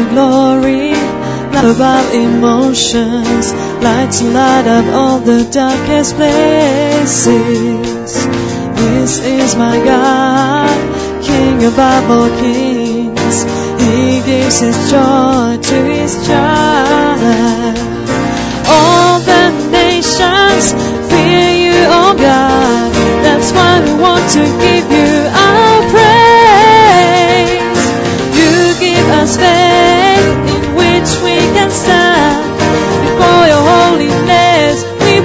your glory, light above emotions, light to light up all the darkest places. This is my God, King above all kings. He gives His joy to His child. All the nations fear you, oh God. That's why we want to give you our praise. You give us faith in which we can stand. Before your holiness we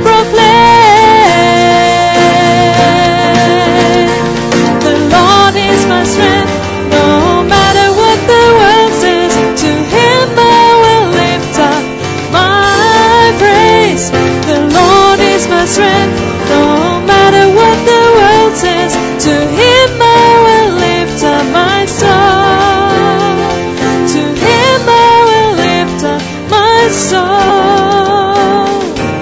proclaim. The Lord is my strength, no matter what the world says. To Him I will lift up my praise. The Lord is my strength, no matter what the world says. To Him I will lift up my soul. To Him I will lift up my soul.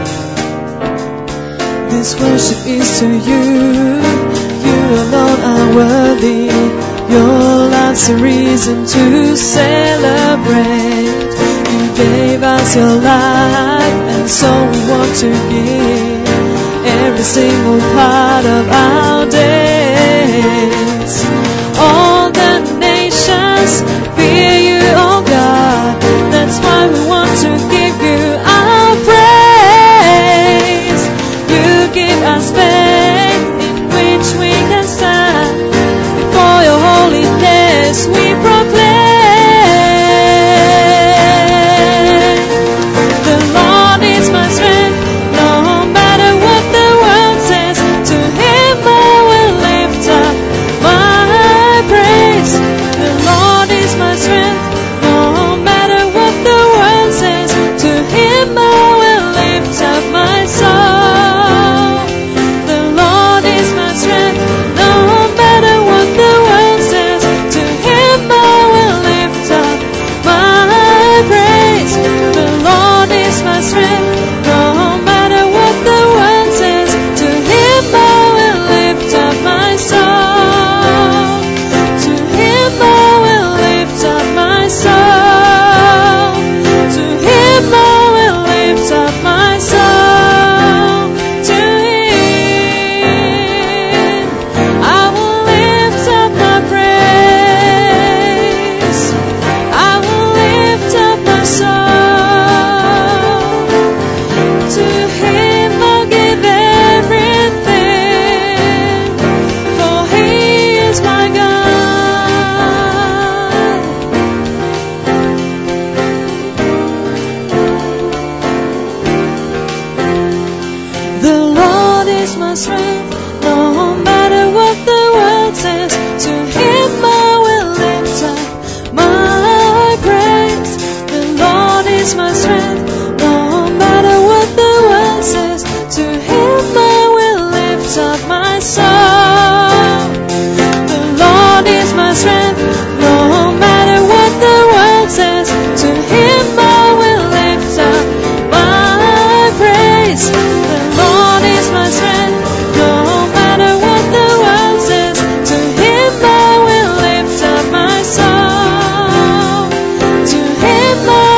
This worship is to you. You alone are worthy. Your love's a reason to celebrate. You gave us your life, and so we want to give every single part of our days. All the nations fear you, oh God. That's why we want to give you our praise. You give us faith in which we can stand. Before your holiness we proclaim. The Lord is my strength, no matter what the world says. To Him I will lift up my praise. The Lord is my strength, no matter what the world says. To Him I will lift up my soul. The Lord is my strength, no matter what the world says. To Him I will lift up my praise. The Lord is my strength, no matter what the world says. To Him I will lift up my soul. To Him I will lift up my soul. To Him I will lift up my soul. To Him I will lift up my praise. I will lift up my soul. To Him I'll give everything, for He is my God. The Lord is my strength, no matter what the world says. To Him I will lift up my praise. The Lord is my strength, no matter what the world says. To Him I will lift up my soul. The Lord is my strength, no matter what the world says. To Him I will lift up my praise. The Lord is my strength, no matter what the world says. To Him I will lift up my soul. To Him I